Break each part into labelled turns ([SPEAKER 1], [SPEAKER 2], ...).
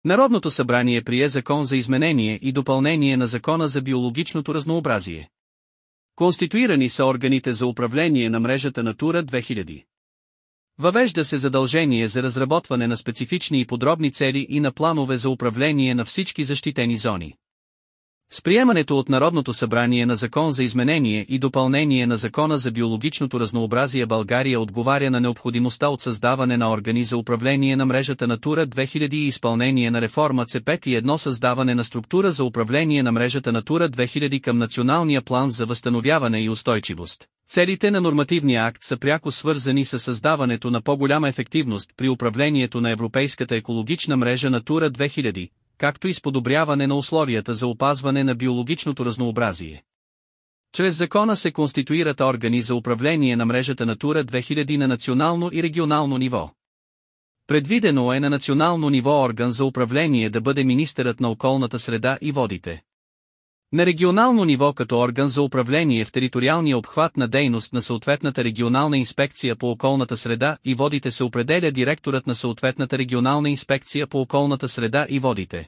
[SPEAKER 1] Народното събрание прие закон за изменение и допълнение на Закона за биологичното разнообразие. Конституирани са органите за управление на мрежата Натура 2000. Въвежда се задължение за разработване на специфични и подробни цели и на планове за управление на всички защитени зони. С приемането от Народното събрание на Закон за изменение и допълнение на Закона за биологичното разнообразие България отговаря на необходимостта от създаване на органи за управление на мрежата Натура 2000 и изпълнение на реформа C5 и едно създаване на структура за управление на мрежата Натура 2000 към Националния план за възстановяване и устойчивост. Целите на нормативния акт са пряко свързани с създаването на по-голяма ефективност при управлението на Европейската екологична мрежа Натура 2000, както и с подобряване на условията за опазване на биологичното разнообразие. Чрез закона се конституират органи за управление на мрежата Натура 2000 на национално и регионално ниво. Предвидено е на национално ниво орган за управление да бъде министърът на околната среда и водите. На регионално ниво като орган за управление в териториалния обхват на дейност на съответната регионална инспекция по околната среда и водите се определя директорът на съответната регионална инспекция по околната среда и водите.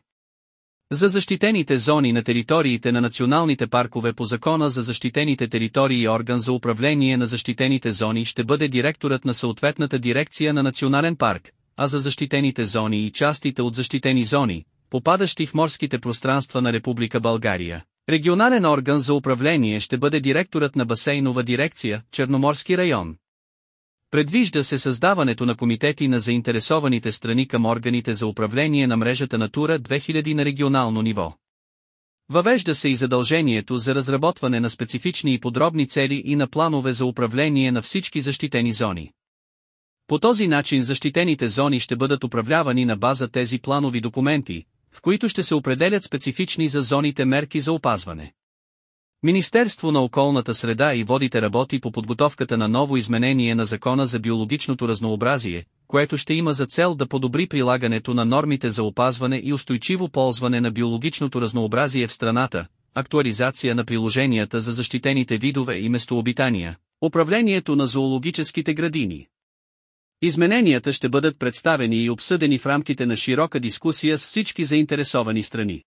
[SPEAKER 1] За защитените зони на териториите на националните паркове по Закона за защитените територии орган за управление на защитените зони ще бъде директорът на съответната дирекция на национален парк, а за защитените зони и частите от защитени зони, попадащи в морските пространства на Република България, регионален орган за управление ще бъде директорът на басейнова дирекция, Черноморски район. Предвижда се създаването на комитети на заинтересованите страни към органите за управление на мрежата Натура 2000 на регионално ниво. Въвежда се и задължението за разработване на специфични и подробни цели и на планове за управление на всички защитени зони. По този начин защитените зони ще бъдат управлявани на база тези планови документи, в които ще се определят специфични за зоните мерки за опазване. Министерство на околната среда и водите работи по подготовката на ново изменение на Закона за биологичното разнообразие, което ще има за цел да подобри прилагането на нормите за опазване и устойчиво ползване на биологичното разнообразие в страната, актуализация на приложенията за защитените видове и местообитания, управлението на зоологическите градини. Измененията ще бъдат представени и обсъдени в рамките на широка дискусия с всички заинтересовани страни.